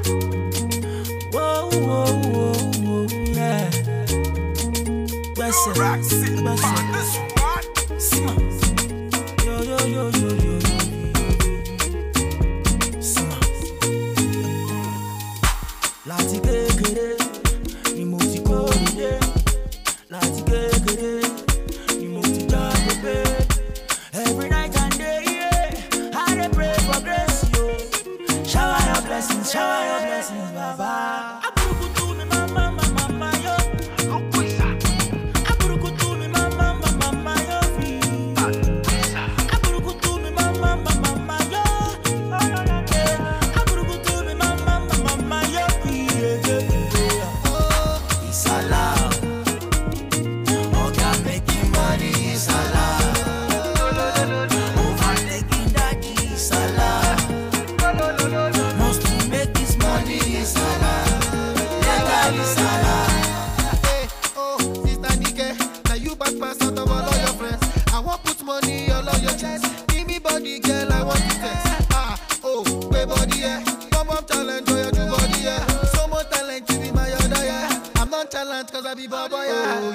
Whoa, whoa, whoa, whoa, yeah. Yo, yo, yo, yo, yo, yo. Láti kékeré ni mo ti kó ilé. Láti kékeré ni mo ti jáde pé. Every night and day, yeah, I dey pray for grace, yo. Shower your blessings, Baba. Aburukutu mi mama, mama, yo. Aburukutu mi mama, mama, yo. Aburukutu mi mama, mama, yo. Aburukutu mi mama, mama, yo. It's allowed. Oga making money is allowed. Overtaking daddy is allowed. Most to make this money is allowed. Legal is allowed. Hey, oh, sister Nike, now you back pass out of all of your friends. I want put money all on your chest. Give me body, girl, I want to test. Ah, oh, pay body, yeah. Come on, talent, boy, you do body, yeah. So much talent, you be my other, yeah. I'm not talent, cause I be baba, yeah.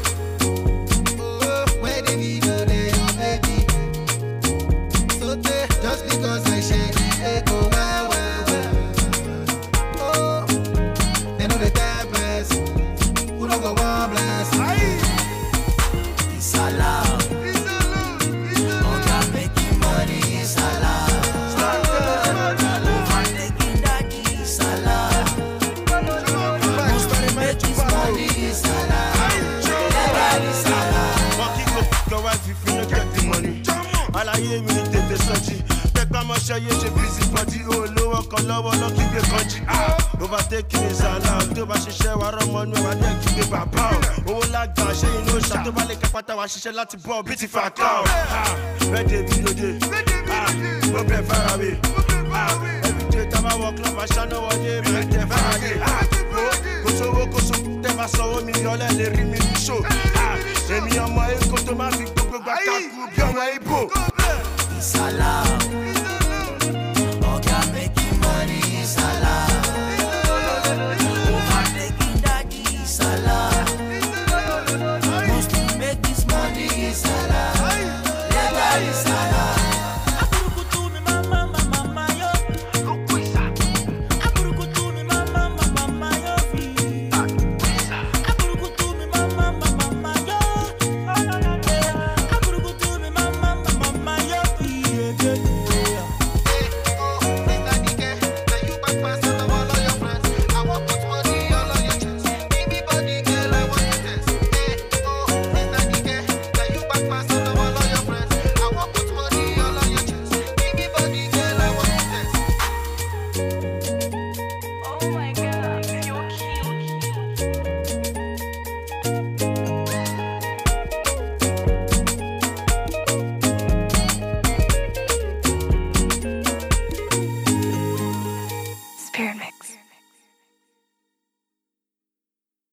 Oh, where they be, go, they your baby. So they, just because I shake it, they go well, well, well. Oh, they know the type best. Who don't go one bless? It's allowed. Oga making money is allowed. Overtaking daddy is allowed. Most to make this money is allowed. Legal is allowed. Walking up, go out if you don't get the money. All I hear me take the surgery. Pepper my share, she busy body. Oh, low, low, lucky be country. Overtaking is allowed. Do ba ṣiṣẹ́ wa rọmọ nu wa dé kí gbé bàbá o. Owó lágbà ṣé inú ṣá tó bá lè kápátá wa ṣiṣẹ́ láti bọ́ bí ti fà ká o. Rẹ́dẹ̀ bí lóde, ó bẹ̀ fara mi. Everyday tá a bá wọ club aṣáná wọlé mi tẹ̀ fara dé. Kò sówó tẹ́ bá sanwó mi ọlẹ́ lè rí mi ní ṣó. Èmi ọmọ Èkó tó máa fi gbogbo gbà kákú bí ọmọ Ìbò. It's allowed.